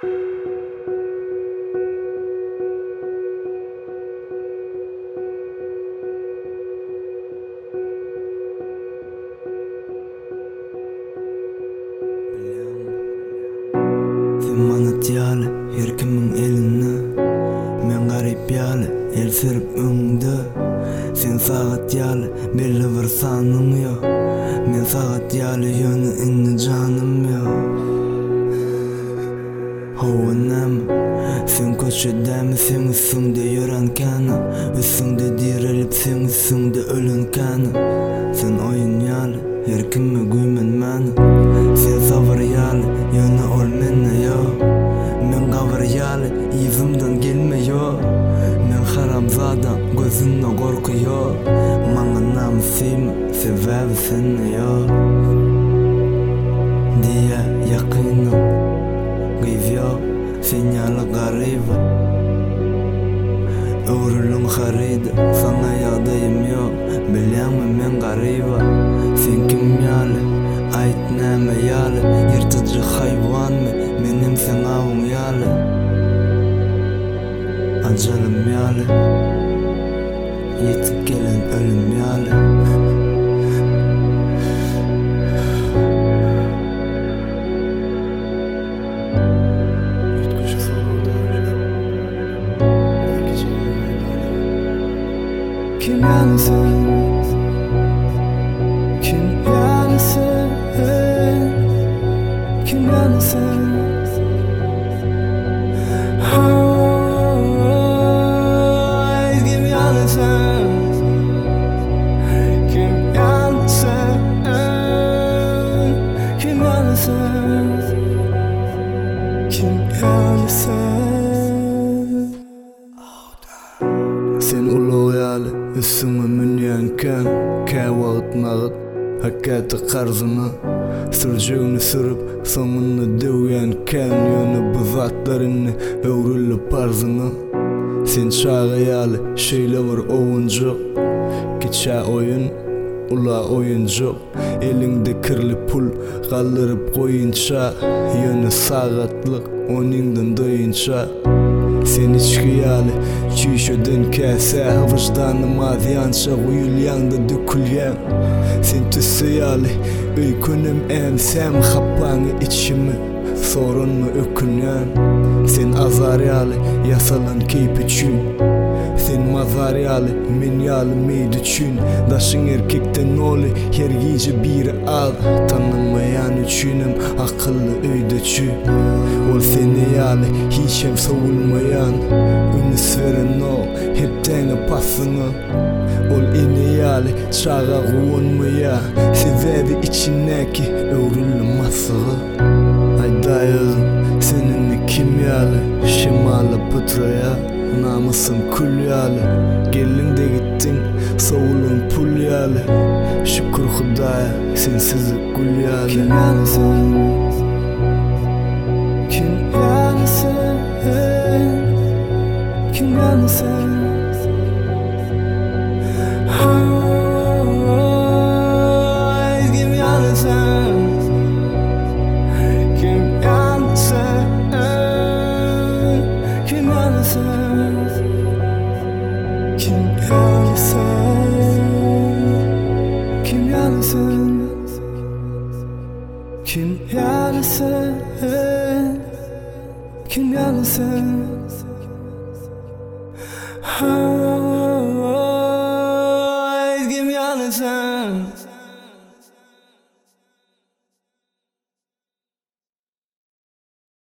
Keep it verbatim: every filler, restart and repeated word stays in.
Manat ýaly her kimiň eline, men garyp ýaly el sürüp öňde. Sen sagat ýaly belli bir sanyň ýok, men sagat ýaly ýöne inni janym ýok. Howanam sen köçedämi, sen üstüňde ýören kana, üstüňde dirilip sen üstüňde ölen kana. Sen oýun ýaly her kime güýmen mani, sen sabır ýaly ýöne ol menne ýok. Men gawr ýaly ýüzümden gelme ýok, men haramzadan gözümden gorky ýok. Maňa namsymy sebäbi sen ýok diýe ýakynym gyýp ýok. Sen ýaly garyba öwrülüň harida, sana ýagdaýym ýok. Bilýärmi men garyba, sen kim ýaly, aýt näme ýaly, ýyrtyjy haýwanmy, menim sen awyň ýaly, ajalym ýaly, ýetip gelen ölüm ýaly. Kim ýaly sen? Kim ýaly sen? Kim ýaly sen? Hey, kim ýaly sen? Kim ýaly sen? Kim ýaly sen? Kim ýaly sen? Sen ulug ýaly üstüňe minýänken, kä wagt nagyt hakkaty garzyny, sürjügini sürüp soňuny döwýänken, ýöne bu zatlaryny öwrülip arzyny. Sen çaga ýaly şeýle bir owunjak, kiçä oýun ula oýunjak, elinde kirli pul galdyryp goýunça, ýöne sagatlyk onuňdan doýunça. Sen içki ýaly çüýşeden käse, wyjdanyň ýança güýülýäňde dökülýän. Sen tüsse ýaly öýkünem ämsem hapaňy içimi, sorunmy ökünýän. Sen azar ýaly ýasalan keyp üçin, sen mazar ýaly men ýaly meýdi üçin. Daşyň erkekden oly her gije biri al, tanynmaýan üçinem akylly öýdeçi. Ol seni ýaly hiçem sowulmaýan, üns veren o hep teňe pasyny. Ol ene ýaly çaga guwunmaýa, sebäbi içindäki öwrüli masygy. Aýdaýyn senini kim ýaly, şemala putraya, namysym kul ýaly. Gelinde gittiň, sowulun pul ýaly, şükür Hudaýa sensiz gul ýaly. Kim ýaly sen? Kim ýaly sen? Kim ýaly sen? Hey, kim ýaly sen? Kim ýaly sen? Kim ýaly sen? Kim ýaly sen? Kim ýaly sen? Kim ýaly sen? Kim ýaly sen?